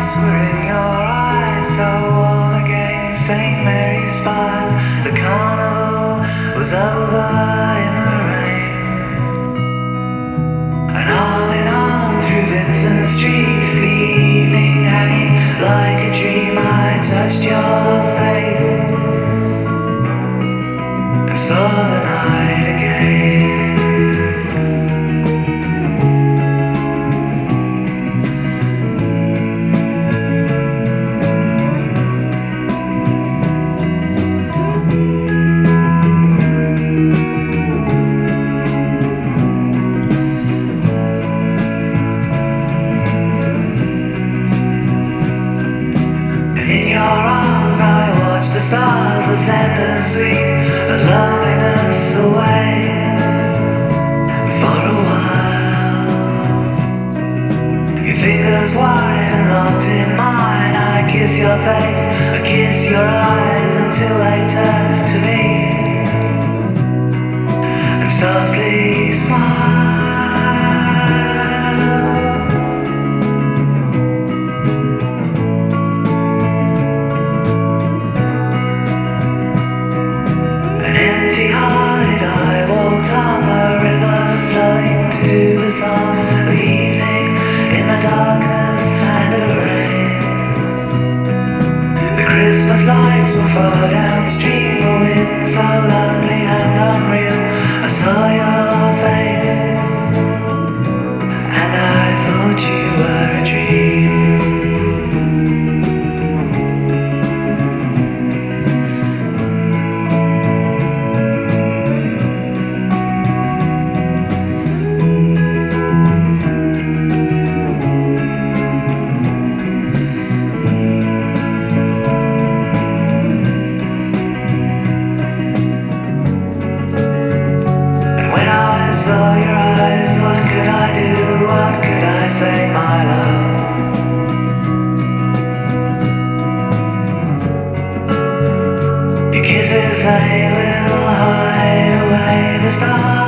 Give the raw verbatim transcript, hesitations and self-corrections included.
stars were in your eyes, so warm against Saint Mary's spires. The carnival was over in the rain, and arm in arm through Vincent Street, the evening hanging like a dream. I touched your face and saw the night again. In your arms I watch the stars ascend and sweep the loneliness away for a while. Your fingers wide and locked in mine, I kiss your face, I kiss your eyes until they turn to me and softly smile. Empty-hearted, I walked on the river, flowing to the song of evening in the darkness and the rain. The Christmas lights were far downstream, the wind so lonely and unreal. I saw your face, and I thought you were a dream. Saw your eyes, what could I do, what could I say, my love? Your kisses, they will hide away the stars.